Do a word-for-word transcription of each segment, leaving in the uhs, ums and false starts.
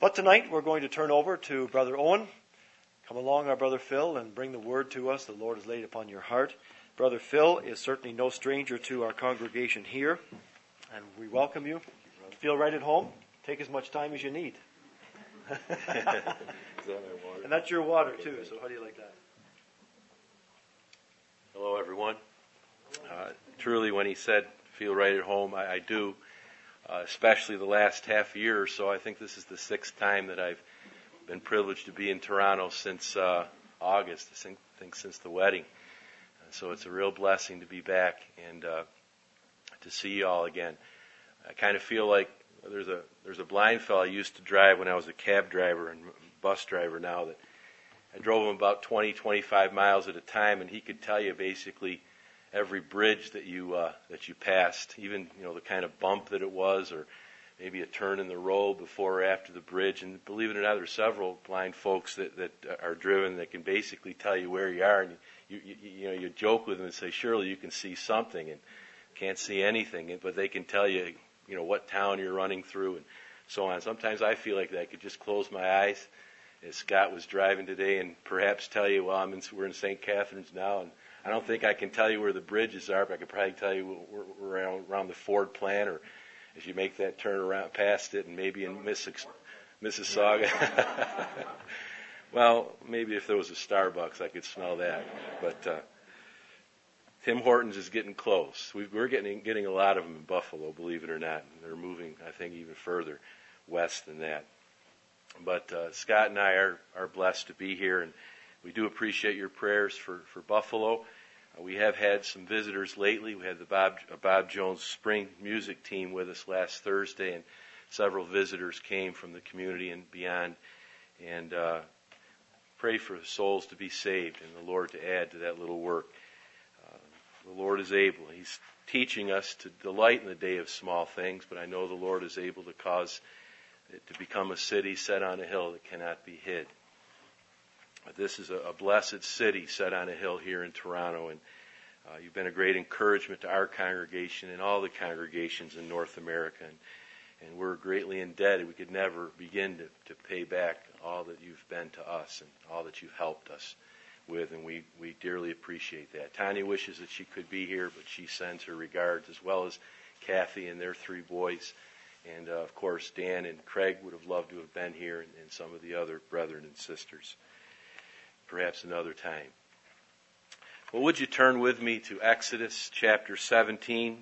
But tonight we're going to turn over to Brother Owen. Come along, our Brother Phil, and bring the word to us the Lord has laid upon your heart. Brother Phil is certainly no stranger to our congregation here, and we welcome you. Feel right at home. Take as much time as you need. Is that my water? And that's your water too, so how do you like that? Hello, everyone. Uh, truly, when he said, feel right at home, I, I do. Uh, especially the last half year or so. I think this is the sixth time that I've been privileged to be in Toronto since uh, August, I think, think since the wedding. And so it's a real blessing to be back and uh, to see you all again. I kind of feel like there's a there's a blind fellow I used to drive when I was a cab driver and bus driver now that I drove him about twenty, twenty-five miles at a time, and he could tell you basically every bridge that you uh, that you passed, even you know the kind of bump that it was, or maybe a turn in the road before or after the bridge. And believe it or not, there's several blind folks that, that are driven that can basically tell you where you are. And you, you, you know, you joke with them and say, surely you can see something, and can't see anything, but they can tell you, you know, what town you're running through and so on. Sometimes I feel like that. I could just close my eyes as Scott was driving today and perhaps tell you, well, I'm in, we're in Saint Catharines now, and I don't think I can tell you where the bridges are, but I could probably tell you we're, we're around, around the Ford plant, or as you make that turn around past it, and maybe in Mississauga. Well, maybe if there was a Starbucks, I could smell that. But uh, Tim Hortons is getting close. We've, we're getting getting a lot of them in Buffalo, believe it or not. They're moving, I think, even further west than that. But uh, Scott and I are, are blessed to be here, and we do appreciate your prayers for, for Buffalo. Uh, we have had some visitors lately. We had the Bob, uh, Bob Jones Spring Music Team with us last Thursday, and several visitors came from the community and beyond. And uh, pray for souls to be saved and the Lord to add to that little work. Uh, the Lord is able. He's teaching us to delight in the day of small things, but I know the Lord is able to cause it to become a city set on a hill that cannot be hid. This is a, a blessed city set on a hill here in Toronto, and uh, you've been a great encouragement to our congregation and all the congregations in North America, and, and we're greatly indebted. We could never begin to, to pay back all that you've been to us and all that you've helped us with, and we, we dearly appreciate that. Tanya wishes that she could be here, but she sends her regards, as well as Kathy and their three boys, and uh, of course Dan and Craig would have loved to have been here, and, and some of the other brethren and sisters. Perhaps another time. Well, would you turn with me to Exodus chapter seventeen?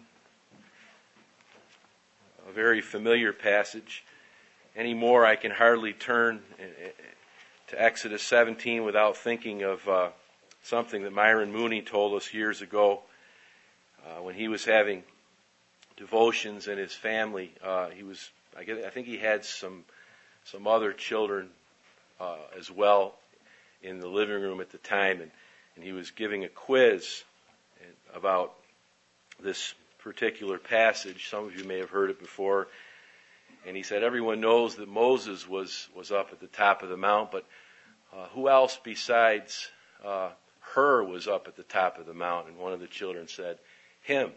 A very familiar passage. Anymore, I can hardly turn to Exodus seventeen without thinking of uh, something that Myron Mooney told us years ago uh, when he was having devotions in his family. Uh, he was, I, guess, I think he had some some other children uh, as well in the living room at the time, and, and he was giving a quiz about this particular passage. Some of you may have heard it before. And he said, everyone knows that Moses was, was up at the top of the mount, but uh, who else besides uh, her was up at the top of the mount? And one of the children said, him.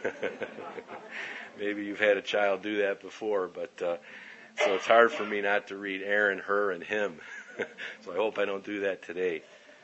Maybe you've had a child do that before, but uh, so it's hard for me not to read Aaron, her, and him. So I hope I don't do that today.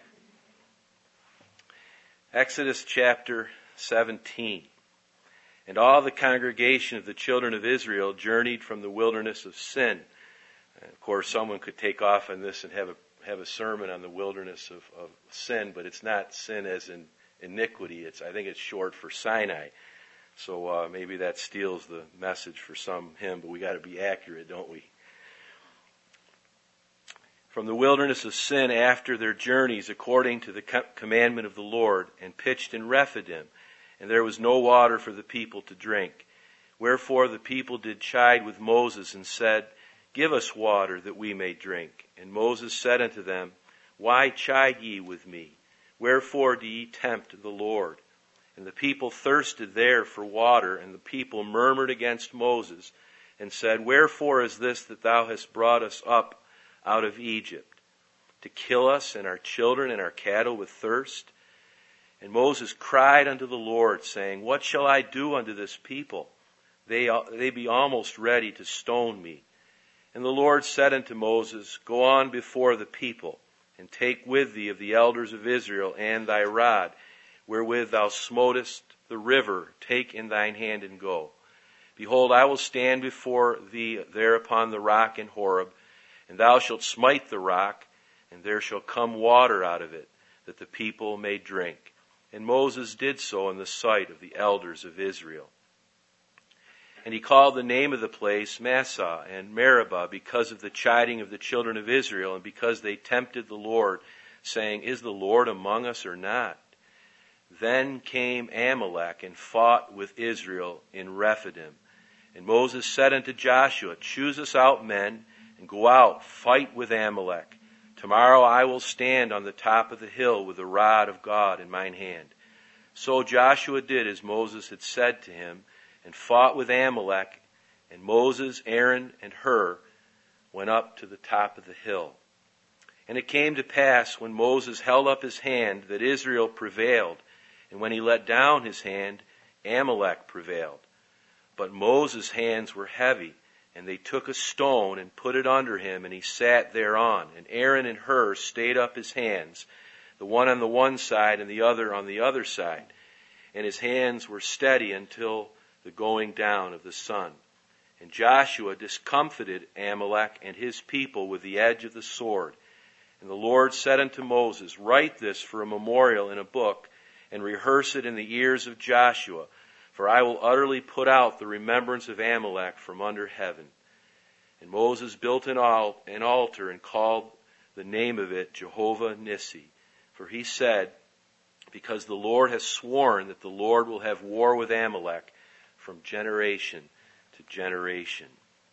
Exodus chapter seventeen. And all the congregation of the children of Israel journeyed from the wilderness of Sin. And of course, someone could take off on this and have a have a sermon on the wilderness of, of sin, but it's not sin as in iniquity. It's I think it's short for Sinai. So uh, maybe that steals the message for some hymn, but we got to be accurate, don't we? From the wilderness of Sin after their journeys according to the commandment of the Lord, and pitched in Rephidim, and there was no water for the people to drink. Wherefore the people did chide with Moses, and said, Give us water that we may drink. And Moses said unto them, Why chide ye with me? Wherefore do ye tempt the Lord? And the people thirsted there for water, and the people murmured against Moses, and said, Wherefore is this that thou hast brought us up out of Egypt, to kill us and our children and our cattle with thirst? And Moses cried unto the Lord, saying, What shall I do unto this people? They, they be almost ready to stone me. And the Lord said unto Moses, Go on before the people, and take with thee of the elders of Israel and thy rod, wherewith thou smotest the river, take in thine hand and go. Behold, I will stand before thee there upon the rock in Horeb, and thou shalt smite the rock, and there shall come water out of it, that the people may drink. And Moses did so in the sight of the elders of Israel. And he called the name of the place Massah and Meribah, because of the chiding of the children of Israel, and because they tempted the Lord, saying, Is the Lord among us or not? Then came Amalek and fought with Israel in Rephidim. And Moses said unto Joshua, Choose us out men, and go out, fight with Amalek. Tomorrow I will stand on the top of the hill with the rod of God in mine hand. So Joshua did as Moses had said to him, and fought with Amalek, and Moses, Aaron, and Hur went up to the top of the hill. And it came to pass, when Moses held up his hand, that Israel prevailed, and when he let down his hand, Amalek prevailed. But Moses' hands were heavy, and they took a stone and put it under him, and he sat thereon. And Aaron and Hur stayed up his hands, the one on the one side and the other on the other side. And his hands were steady until the going down of the sun. And Joshua discomfited Amalek and his people with the edge of the sword. And the Lord said unto Moses, Write this for a memorial in a book, and rehearse it in the ears of Joshua, for I will utterly put out the remembrance of Amalek from under heaven. And Moses built an altar and called the name of it Jehovah Nissi. For he said, Because the Lord has sworn that the Lord will have war with Amalek from generation to generation.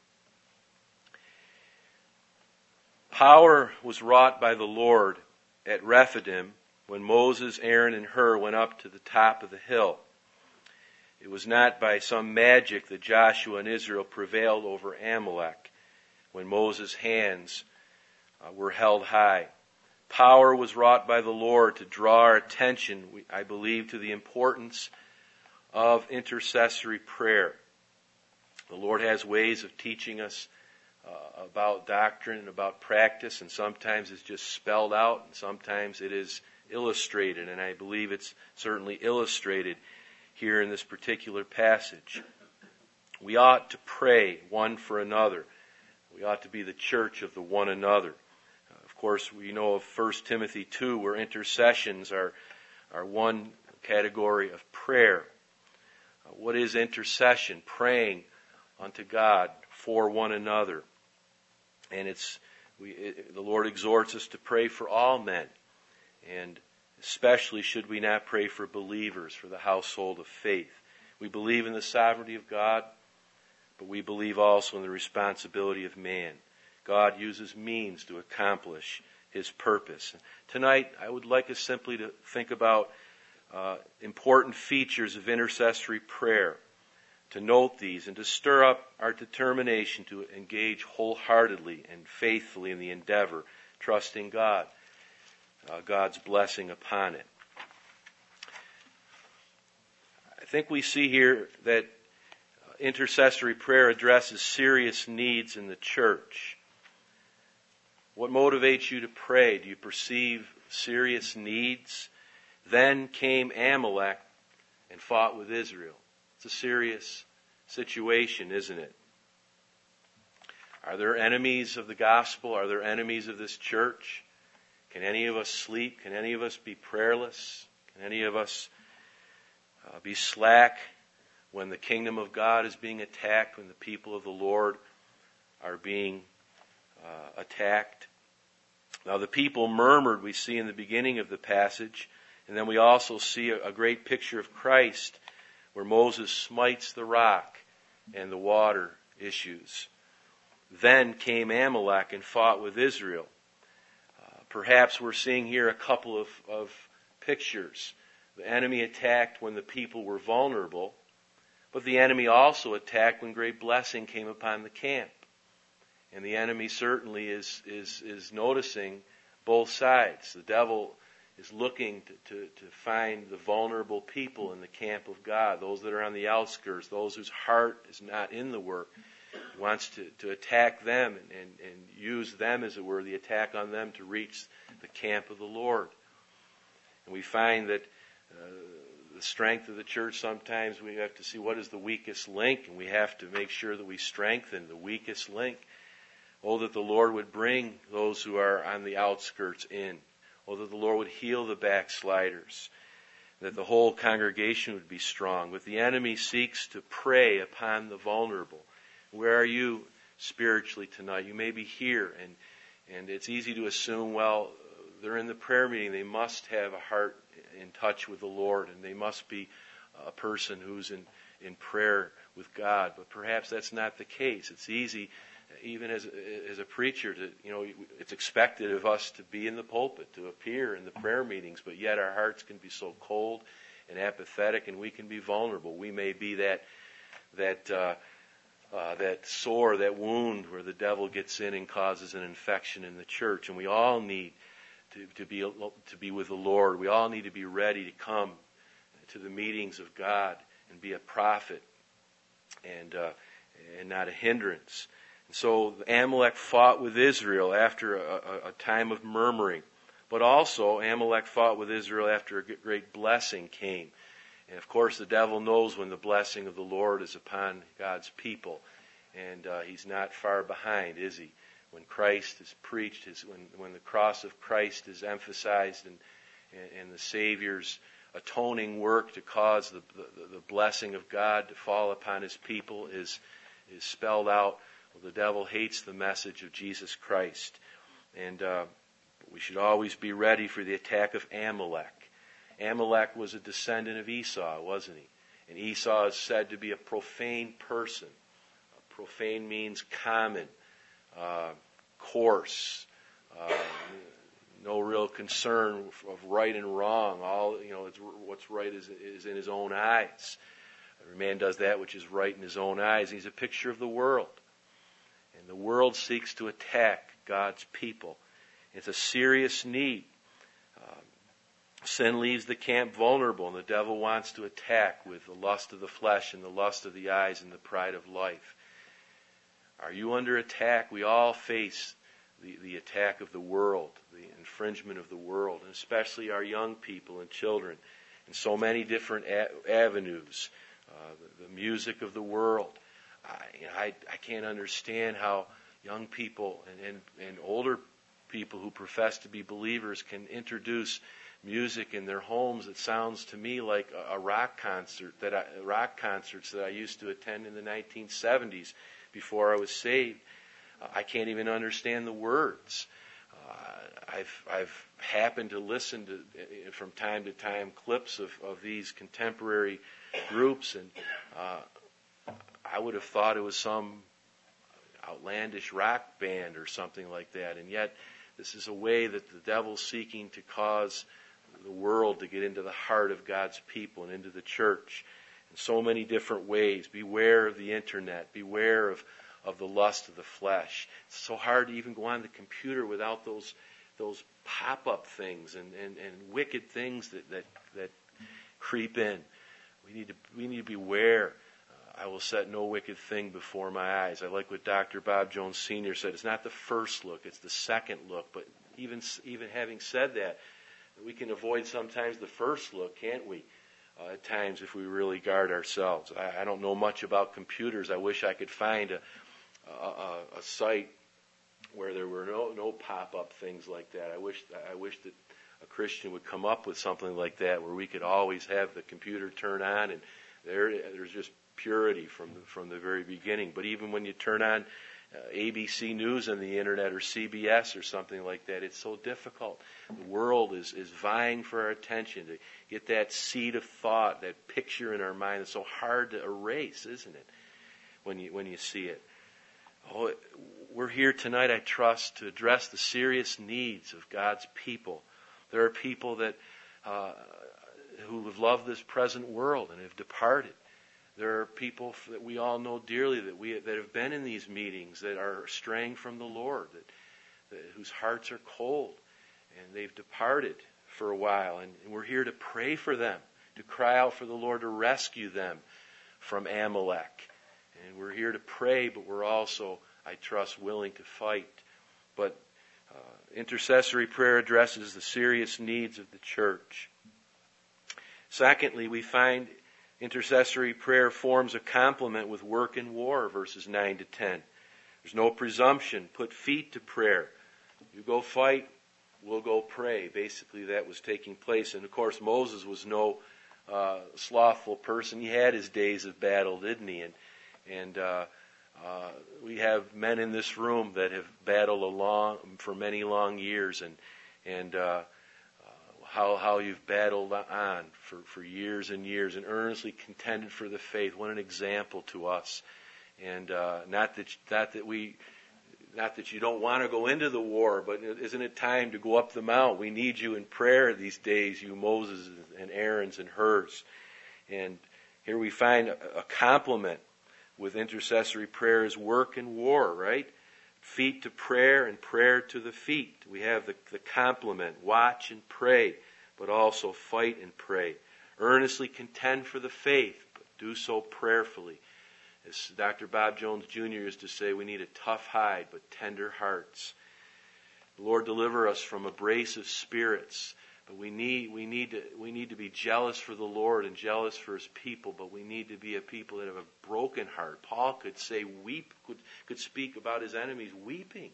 Power was wrought by the Lord at Rephidim when Moses, Aaron, and Hur went up to the top of the hill. It was not by some magic that Joshua and Israel prevailed over Amalek when Moses' hands uh, were held high. Power was wrought by the Lord to draw our attention, I believe, to the importance of intercessory prayer. The Lord has ways of teaching us uh, about doctrine and about practice, and sometimes it's just spelled out, and sometimes it is illustrated, and I believe it's certainly illustrated here in this particular passage. We ought to pray one for another. We ought to be the church of the one another. Uh, of course, we know of First Timothy two, where intercessions are, are one category of prayer. Uh, what is intercession? Praying unto God for one another. And it's we, it, the Lord exhorts us to pray for all men. And especially should we not pray for believers, for the household of faith. We believe in the sovereignty of God, but we believe also in the responsibility of man. God uses means to accomplish His purpose. Tonight, I would like us simply to think about uh, important features of intercessory prayer, to note these, and to stir up our determination to engage wholeheartedly and faithfully in the endeavor, trusting God. Uh, God's blessing upon it. I think we see here that uh, intercessory prayer addresses serious needs in the church. What motivates you to pray? Do you perceive serious needs? Then came Amalek and fought with Israel. It's a serious situation, isn't it? Are there enemies of the gospel? Are there enemies of this church? Can any of us sleep? Can any of us be prayerless? Can any of us uh, be slack when the kingdom of God is being attacked, when the people of the Lord are being uh, attacked? Now the people murmured, we see in the beginning of the passage, and then we also see a, a great picture of Christ where Moses smites the rock and the water issues. Then came Amalek and fought with Israel. Perhaps we're seeing here a couple of, of pictures. The enemy attacked when the people were vulnerable, but the enemy also attacked when great blessing came upon the camp. And the enemy certainly is, is, is noticing both sides. The devil is looking to, to, to find the vulnerable people in the camp of God, those that are on the outskirts, those whose heart is not in the work. wants to, to attack them and, and, and use them, as it were, the attack on them to reach the camp of the Lord. And we find that uh, the strength of the church, sometimes we have to see what is the weakest link, and we have to make sure that we strengthen the weakest link. Oh, that the Lord would bring those who are on the outskirts in. Oh, that the Lord would heal the backsliders. That the whole congregation would be strong. But the enemy seeks to prey upon the vulnerable. Where are you spiritually tonight? You may be here, and and it's easy to assume, well, they're in the prayer meeting. They must have a heart in touch with the Lord, and they must be a person who's in, in prayer with God. But perhaps that's not the case. It's easy, even as as a preacher, to you know, it's expected of us to be in the pulpit, to appear in the prayer meetings, but yet our hearts can be so cold and apathetic, and we can be vulnerable. We may be that that uh, uh, that sore, that wound where the devil gets in and causes an infection in the church, and we all need to, to be to be with the Lord. We all need to be ready to come to the meetings of God and be a prophet and uh, and not a hindrance. So Amalek fought with Israel after a, a, a time of murmuring. But also Amalek fought with Israel after a great blessing came. And of course the devil knows when the blessing of the Lord is upon God's people. And uh, he's not far behind, is he? When Christ is preached, his, when, when the cross of Christ is emphasized and, and, and the Savior's atoning work to cause the, the, the blessing of God to fall upon his people is, is spelled out. Well, the devil hates the message of Jesus Christ. And uh, we should always be ready for the attack of Amalek. Amalek was a descendant of Esau, wasn't he? And Esau is said to be a profane person. Profane means common, uh, coarse, uh, no real concern of right and wrong. All you know, it's, what's right is, is in his own eyes. Every man does that which is right in his own eyes. He's a picture of the world. And the world seeks to attack God's people. It's a serious need. Um, sin leaves the camp vulnerable, and the devil wants to attack with the lust of the flesh and the lust of the eyes and the pride of life. Are you under attack? We all face the, the attack of the world, the infringement of the world, and especially our young people and children in so many different a- avenues. Uh, the, the music of the world. I, you know, I, I can't understand how young people and, and, and older people who profess to be believers can introduce music in their homes that sounds to me like a, a rock concert that I, rock concerts that I used to attend in the nineteen seventies before I was saved. Uh, I can't even understand the words. Uh, I've I've happened to listen to uh, from time to time clips of, of these contemporary groups, and uh, I would have thought it was some outlandish rock band or something like that. And yet, this is a way that the devil's seeking to cause the world to get into the heart of God's people and into the church in so many different ways. Beware of the internet. Beware of, of the lust of the flesh. It's so hard to even go on the computer without those those pop-up things and, and, and wicked things that, that, that creep in. We need to we need to beware. I will set no wicked thing before my eyes. I like what Doctor Bob Jones Senior said. It's not the first look, it's the second look. But even even having said that, we can avoid sometimes the first look, can't we? Uh, at times if we really guard ourselves. I, I don't know much about computers. I wish I could find a, a, a site where there were no, no pop-up things like that. I wish I wish that a Christian would come up with something like that where we could always have the computer turn on and there there's just purity from the, from the very beginning. But even when you turn on uh, A B C News on the internet or C B S or something like that, it's so difficult. The world is, is vying for our attention to get that seed of thought, that picture in our mind. It's so hard to erase, isn't it, when you when you see it? Oh, we're here tonight, I trust, to address the serious needs of God's people. There are people that uh, who have loved this present world and have departed. There are people that we all know dearly that we that have been in these meetings that are straying from the Lord, that, that whose hearts are cold, and they've departed for a while. And, and we're here to pray for them, to cry out for the Lord to rescue them from Amalek And we're here to pray, but we're also, I trust, willing to fight. But uh, intercessory prayer addresses the serious needs of the church. Secondly, we find intercessory prayer forms a complement with work and war, verses nine to ten. There's no presumption. Put feet to prayer. You go fight, we'll go pray. Basically, that was taking place. And of course, Moses was no uh, slothful person. He had his days of battle, didn't he? And, and uh, uh, we have men in this room that have battled along for many long years, and and uh, how how you've battled on for, for years and years and earnestly contended for the faith. What an example to us. And uh, not that not that we not that you don't want to go into the war, but isn't it time to go up the mount? We need you in prayer these days, you Moses and Aaron's and hers. And here we find a, a complement with intercessory prayer is work and war, right? Feet to prayer and prayer to the feet. We have the, the complement, watch and pray, but also fight and pray. Earnestly contend for the faith, but do so prayerfully. As Doctor Bob Jones Junior used to say, we need a tough hide, but tender hearts. The Lord deliver us from abrasive spirits, but we need we need to we need to be jealous for the Lord and jealous for His people, but we need to be a people that have a broken heart. Paul could say weep could could speak about his enemies weeping.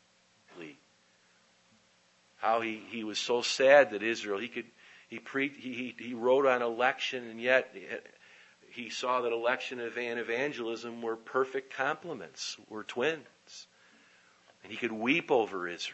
How he, he was so sad that Israel he could he pre he he wrote on election, and yet he saw that election and evangelism were perfect complements, were twins. And he could weep over Israel.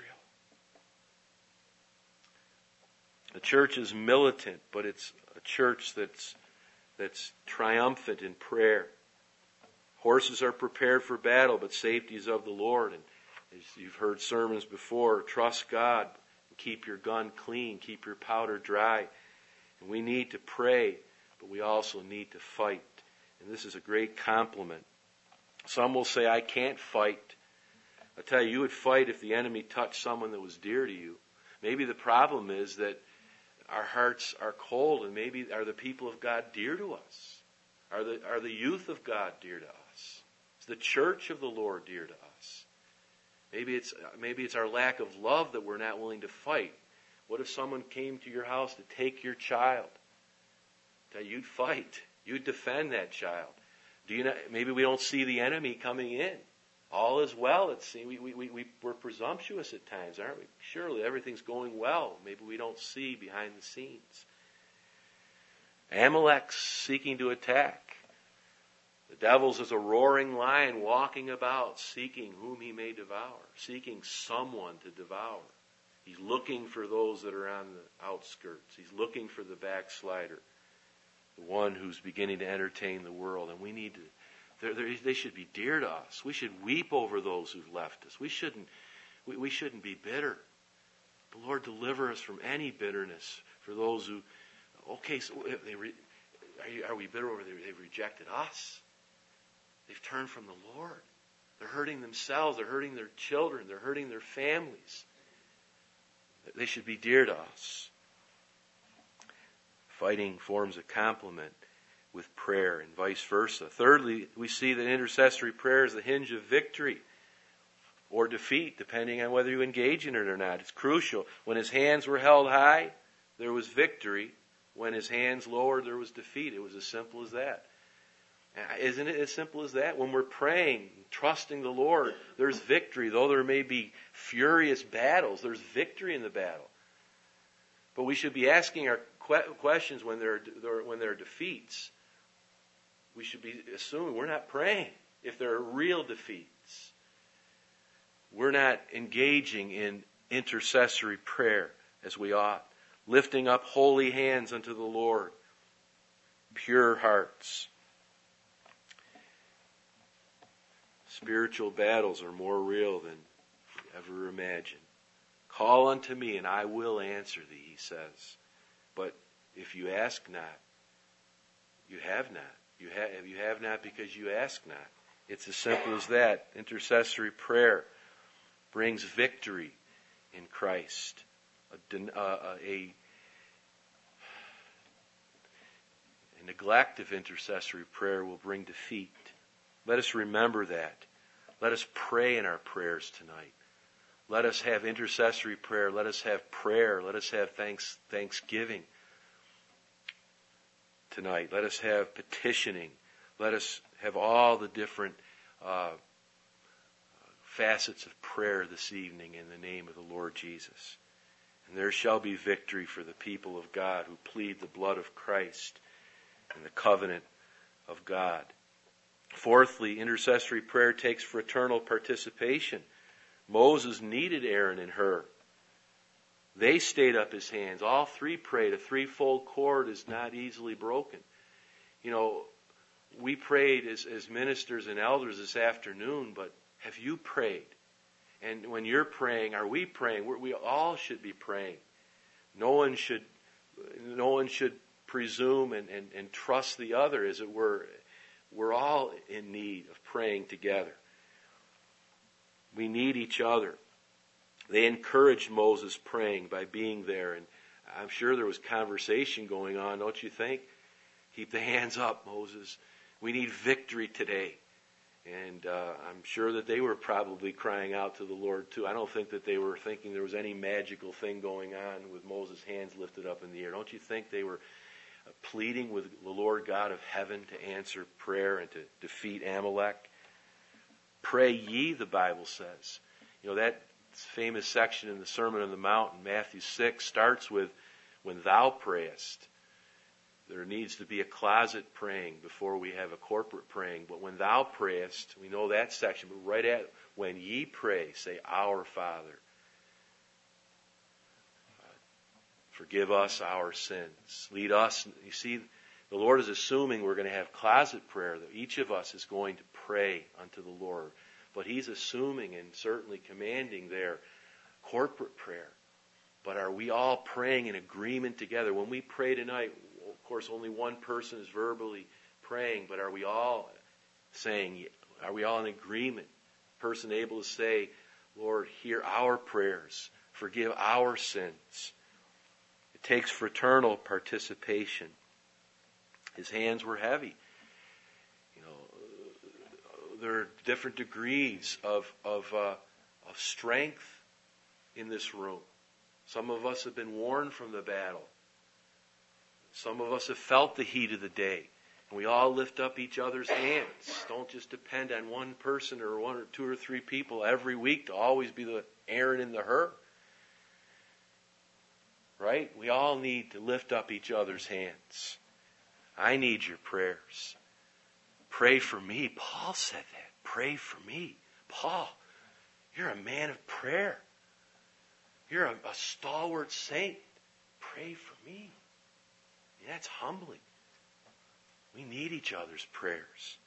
The church is militant, but it's a church that's that's triumphant in prayer. Horses are prepared for battle, but safety is of the Lord. And as you've heard sermons before, trust God. Keep your gun clean. Keep your powder dry. And we need to pray, but we also need to fight. And this is a great compliment. Some will say, I can't fight. I tell you, you would fight if the enemy touched someone that was dear to you. Maybe the problem is that our hearts are cold, and maybe are the people of God dear to us? Are the, are the youth of God dear to us? Is the church of the Lord dear to us? Maybe it's, maybe it's our lack of love that we're not willing to fight. What if someone came to your house to take your child? That you'd fight. You'd defend that child. Do you not, maybe we don't see the enemy coming in. All is well. It's, we, we, we, we're presumptuous at times, aren't we? Surely everything's going well. Maybe we don't see behind the scenes. Amalek's seeking to attack. The devil's as a roaring lion walking about, seeking whom he may devour, seeking someone to devour. He's looking for those that are on the outskirts. He's looking for the backslider, the one who's beginning to entertain the world. And we need to, they're, they're, they should be dear to us. We should weep over those who've left us. We shouldn't, we, we shouldn't be bitter. The Lord deliver us from any bitterness for those who, okay, so they re, are, you, are we bitter over they, they've rejected us? They've turned from the Lord. They're hurting themselves. They're hurting their children. They're hurting their families. They should be dear to us. Fighting forms a complement with prayer and vice versa. Thirdly, we see that intercessory prayer is the hinge of victory or defeat, depending on whether you engage in it or not. It's crucial. When his hands were held high, there was victory. When his hands lowered, there was defeat. It was as simple as that. Isn't it as simple as that? When we're praying, trusting the Lord, there's victory. Though there may be furious battles, there's victory in the battle. But we should be asking our questions when there are, when there are defeats. We should be assuming we're not praying. If there are real defeats, we're not engaging in intercessory prayer as we ought. Lifting up holy hands unto the Lord. Pure hearts. Spiritual battles are more real than you ever imagine. Call unto me and I will answer thee, he says. But if you ask not, you have not. You have, you have not because you ask not. It's as simple as that. Intercessory prayer brings victory in Christ. A, a, a, a neglect of intercessory prayer will bring defeat. Let us remember that. Let us pray in our prayers tonight. Let us have intercessory prayer. Let us have prayer. Let us have thanks, thanksgiving tonight. Let us have petitioning. Let us have all the different uh, facets of prayer this evening in the name of the Lord Jesus. And there shall be victory for the people of God who plead the blood of Christ and the covenant of God. Fourthly, intercessory prayer takes fraternal participation. Moses needed Aaron and Hur. They stayed up his hands. All three prayed. A threefold cord is not easily broken. You know, we prayed as, as ministers and elders this afternoon, but have you prayed? And when you're praying, are we praying? We're, we all should be praying. No one should, no one should presume and, and, and trust the other, as it were. We're all in need of praying together. We need each other. They encouraged Moses praying by being there, and I'm sure there was conversation going on, don't you think? Keep the hands up, Moses. We need victory today. And uh, I'm sure that they were probably crying out to the Lord too. I don't think that they were thinking there was any magical thing going on with Moses' hands lifted up in the air. Don't you think they were uh, pleading with the Lord God of heaven to answer prayer and to defeat Amalek? Pray ye, the Bible says. You know, that famous section in the Sermon on the Mount in Matthew six starts with, when thou prayest. There needs to be a closet praying before we have a corporate praying. But when thou prayest, we know that section, but right at when ye pray, say, Our Father. Forgive us our sins. Lead us. You see, the Lord is assuming we're going to have closet prayer, that each of us is going to pray unto the Lord. But He's assuming and certainly commanding there corporate prayer. But are we all praying in agreement together? When we pray tonight, of course, only one person is verbally praying, but are we all saying, are we all in agreement? Person able to say, Lord, hear our prayers, forgive our sins. It takes fraternal participation. His hands were heavy. You know, there are different degrees of of, uh, of strength in this room. Some of us have been worn from the battle. Some of us have felt the heat of the day. And we all lift up each other's hands. Don't just depend on one person or one or two or three people every week to always be the Aaron and the Hur. Right? We all need to lift up each other's hands. I need your prayers. Pray for me. Paul said that. Pray for me. Paul, you're a man of prayer. You're a, a stalwart saint. Pray for me. That's humbling. We need each other's prayers.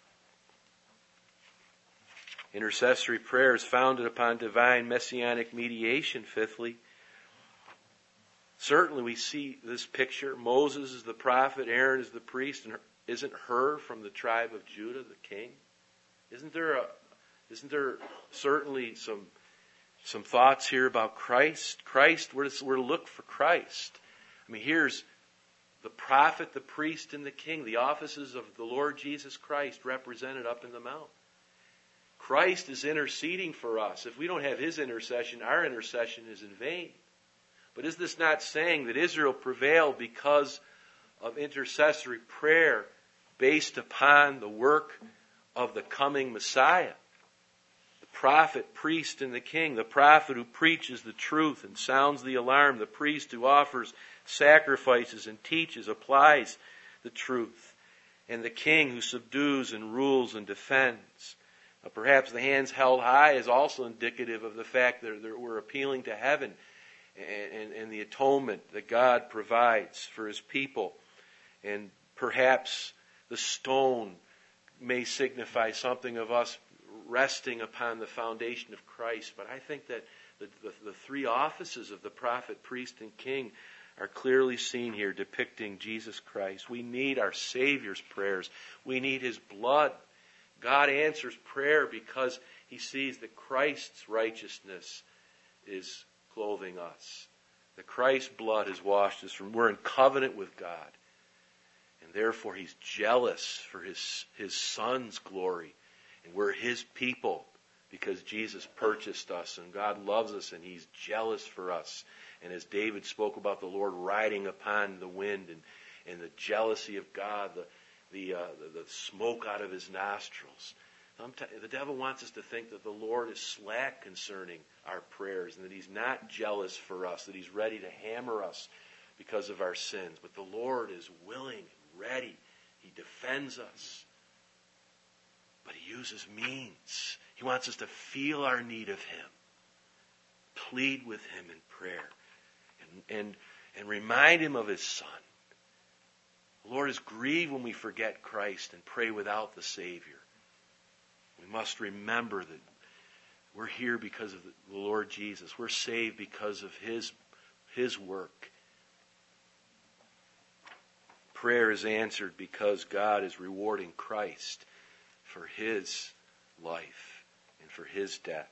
Intercessory prayer is founded upon divine messianic mediation, fifthly. Certainly we see this picture. Moses is the prophet, Aaron is the priest, and isn't Hur from the tribe of Judah the king? Isn't there a, isn't there certainly some some thoughts here about Christ? Christ, we're to, we're to look for Christ. I mean, here's the prophet, the priest, and the king, the offices of the Lord Jesus Christ represented up in the mount. Christ is interceding for us. If we don't have His intercession, our intercession is in vain. But is this not saying that Israel prevailed because of intercessory prayer based upon the work of the coming Messiah? The prophet, priest, and the king. The prophet who preaches the truth and sounds the alarm. The priest who offers sacrifices and teaches, applies the truth. And the king who subdues and rules and defends. Now, perhaps the hands held high is also indicative of the fact that we're appealing to heaven and, and, and the atonement that God provides for His people. And perhaps the stone may signify something of us resting upon the foundation of Christ. But I think that the, the, the three offices of the prophet, priest, and king are clearly seen here depicting Jesus Christ. We need our Savior's prayers. We need His blood. God answers prayer because He sees that Christ's righteousness is clothing us. That Christ's blood has washed us from. We're in covenant with God. And therefore he's jealous for his, his Son's glory. And we're his people because Jesus purchased us and God loves us and he's jealous for us. And as David spoke about the Lord riding upon the wind and, and the jealousy of God, the, the, uh, the, the smoke out of his nostrils. Sometimes the devil wants us to think that the Lord is slack concerning our prayers and that he's not jealous for us, that he's ready to hammer us because of our sins. But the Lord is willing and ready. He defends us. But he uses means. He wants us to feel our need of him. Plead with him in prayer. And, and, and remind him of his Son. The Lord is grieved when we forget Christ and pray without the Savior. We must remember that we're here because of the Lord Jesus. We're saved because of his, his work. Prayer is answered because God is rewarding Christ for his life and for his death.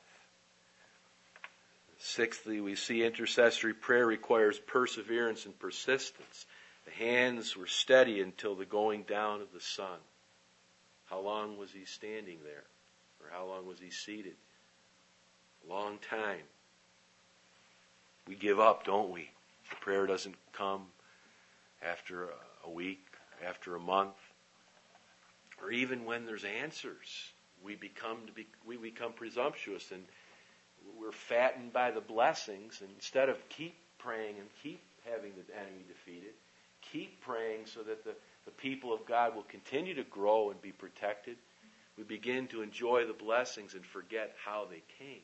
Sixthly, we see intercessory prayer requires perseverance and persistence. The hands were steady until the going down of the sun. How long was he standing there? Or how long was he seated? A long time. We give up, don't we? The prayer doesn't come after a week, after a month, or even when there's answers. We become to be, we become presumptuous and we're fattened by the blessings. And instead of keep praying and keep having the enemy defeated, keep praying so that the, the people of God will continue to grow and be protected. We begin to enjoy the blessings and forget how they came.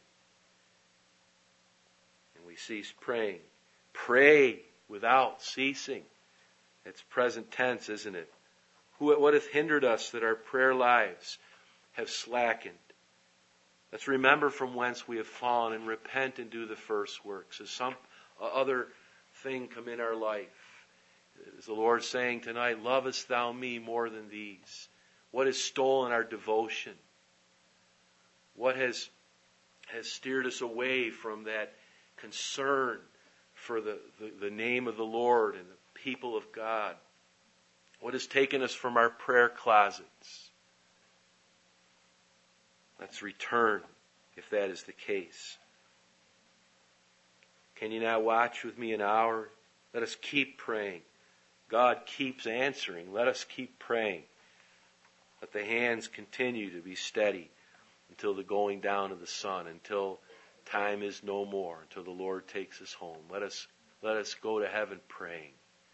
And we cease praying. Pray without ceasing. It's present tense, isn't it? Who, what hath hindered us that our prayer lives have slackened? Let's remember from whence we have fallen and repent and do the first works. As some other thing come in our life, is the Lord saying tonight, lovest thou me more than these? What has stolen our devotion? What has, has steered us away from that concern for the, the, the name of the Lord and the people of God? What has taken us from our prayer closets? Let's return if that is the case. Can you now watch with me an hour? Let us keep praying. God keeps answering. Let us keep praying. Let the hands continue to be steady until the going down of the sun, until time is no more, until the Lord takes us home. Let us, let us go to heaven praying.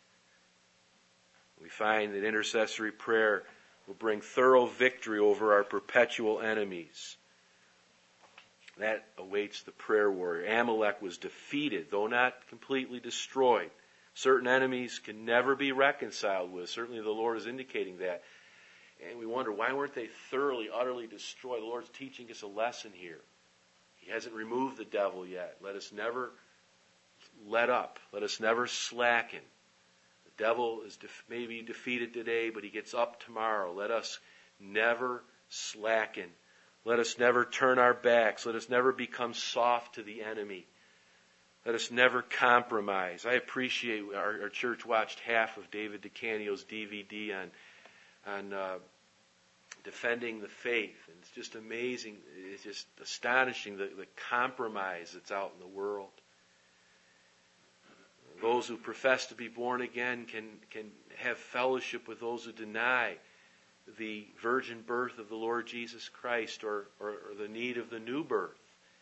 We find that intercessory prayer will bring thorough victory over our perpetual enemies. That awaits the prayer warrior. Amalek was defeated, though not completely destroyed. Certain enemies can never be reconciled with. Certainly the Lord is indicating that. And we wonder, why weren't they thoroughly, utterly destroyed? The Lord's teaching us a lesson here. He hasn't removed the devil yet. Let us never let up. Let us never slacken. The devil is def- maybe defeated today, but he gets up tomorrow. Let us never slacken. Let us never turn our backs. Let us never become soft to the enemy. Let us never compromise. I appreciate our, our church watched half of David DeCanio's D V D on on uh, defending the faith. And it's just amazing. It's just astonishing the, the compromise that's out in the world. Those who profess to be born again can, can have fellowship with those who deny the virgin birth of the Lord Jesus Christ or, or, or the need of the new birth.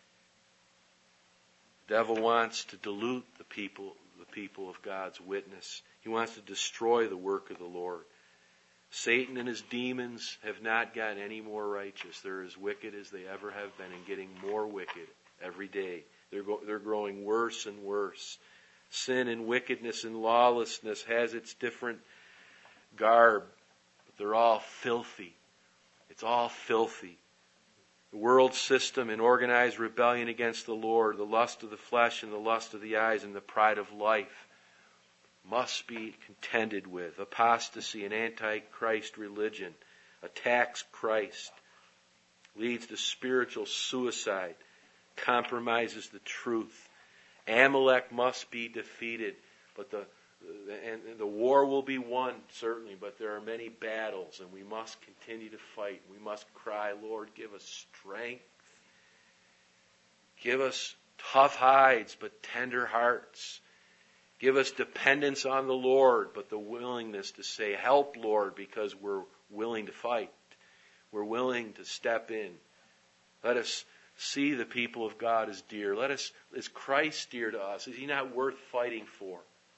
The devil wants to dilute the people, the people of God's witness. He wants to destroy the work of the Lord. Satan and his demons have not gotten any more righteous. They're as wicked as they ever have been and getting more wicked every day. They're, go- they're growing worse and worse. Sin and wickedness and lawlessness has its different garb, but they're all filthy. It's all filthy. The world system and organized rebellion against the Lord, the lust of the flesh and the lust of the eyes and the pride of life must be contended with. Apostasy and anti-Christ religion attacks Christ, leads to spiritual suicide, compromises the truth. Amalek must be defeated, but the, And the war will be won, certainly, but there are many battles, and we must continue to fight. We must cry, Lord, give us strength. Give us tough hides, but tender hearts. Give us dependence on the Lord, but the willingness to say, help, Lord, because we're willing to fight. We're willing to step in. Let us see the people of God as dear. Let us, is Christ dear to us? Is he not worth fighting for?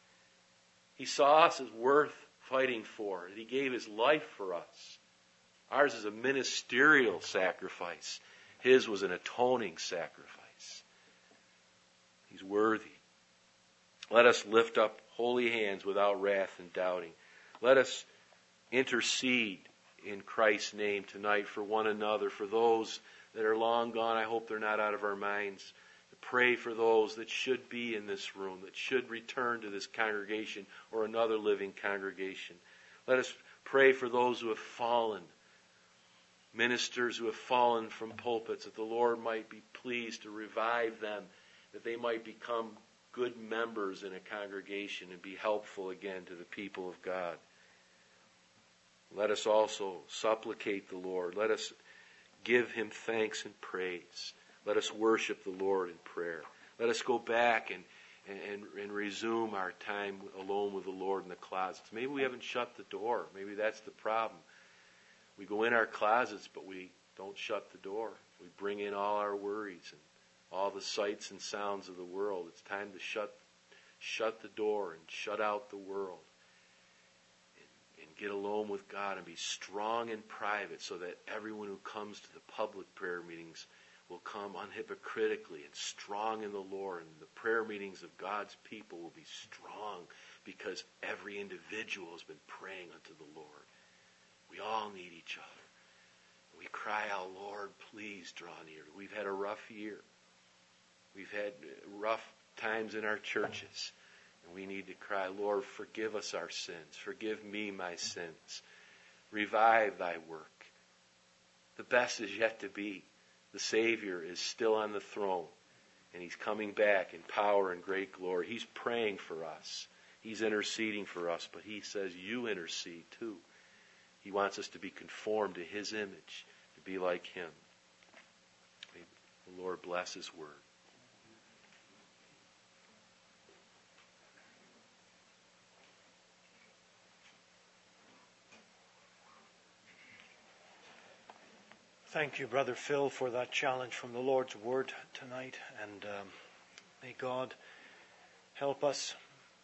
He saw us as worth fighting for. He gave his life for us. Ours is a ministerial sacrifice. His was an atoning sacrifice. He's worthy. Let us lift up holy hands without wrath and doubting. Let us intercede in Christ's name tonight for one another, for those that are long gone. I hope they're not out of our minds. Pray for those that should be in this room, that should return to this congregation or another living congregation. Let us pray for those who have fallen, ministers who have fallen from pulpits, that the Lord might be pleased to revive them, that they might become good members in a congregation and be helpful again to the people of God. Let us also supplicate the Lord. Let us give him thanks and praise. Let us worship the Lord in prayer. Let us go back and, and, and resume our time alone with the Lord in the closets. Maybe we haven't shut the door. Maybe that's the problem. We go in our closets, but we don't shut the door. We bring in all our worries and all the sights and sounds of the world. It's time to shut, shut the door and shut out the world. And, and get alone with God and be strong in private so that everyone who comes to the public prayer meetings will come unhypocritically and strong in the Lord, and the prayer meetings of God's people will be strong because every individual has been praying unto the Lord. We all need each other. We cry out, Lord, please draw near. We've had a rough year. We've had rough times in our churches, and we need to cry, Lord, forgive us our sins. Forgive me my sins. Revive thy work. The best is yet to be. The Savior is still on the throne, and he's coming back in power and great glory. He's praying for us. He's interceding for us, but he says you intercede too. He wants us to be conformed to his image, to be like him. May the Lord bless his word. Thank you, Brother Phil, for that challenge from the Lord's Word tonight. And um, may God help us.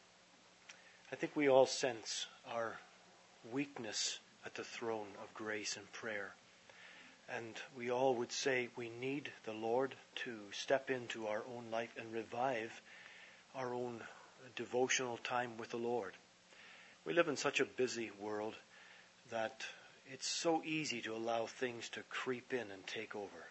I think we all sense our weakness at the throne of grace and prayer. And we all would say we need the Lord to step into our own life and revive our own devotional time with the Lord. We live in such a busy world that it's so easy to allow things to creep in and take over.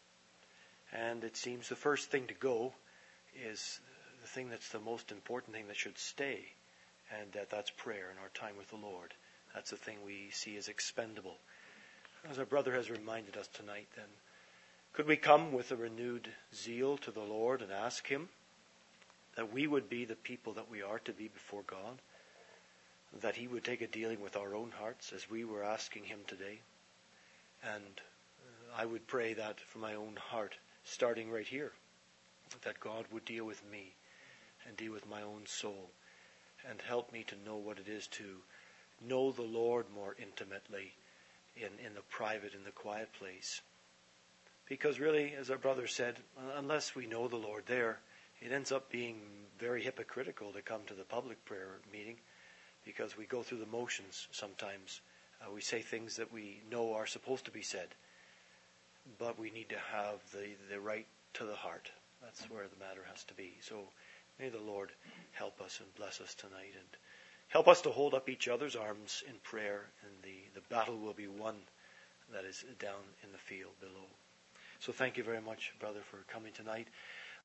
And it seems the first thing to go is the thing that's the most important thing that should stay. And that that's prayer and our time with the Lord. That's the thing we see as expendable. As our brother has reminded us tonight, then, could we come with a renewed zeal to the Lord and ask him that we would be the people that we are to be before God? That he would take a dealing with our own hearts as we were asking him today. And uh, I would pray that for my own heart, starting right here, that God would deal with me and deal with my own soul and help me to know what it is to know the Lord more intimately in, in the private, in the quiet place. Because really, as our brother said, unless we know the Lord there, it ends up being very hypocritical to come to the public prayer meeting. Because we go through the motions sometimes. Uh, we say things that we know are supposed to be said. But we need to have the, the right to the heart. That's where the matter has to be. So may the Lord help us and bless us tonight. And help us to hold up each other's arms in prayer. And the, the battle will be won that is down in the field below. So thank you very much, brother, for coming tonight.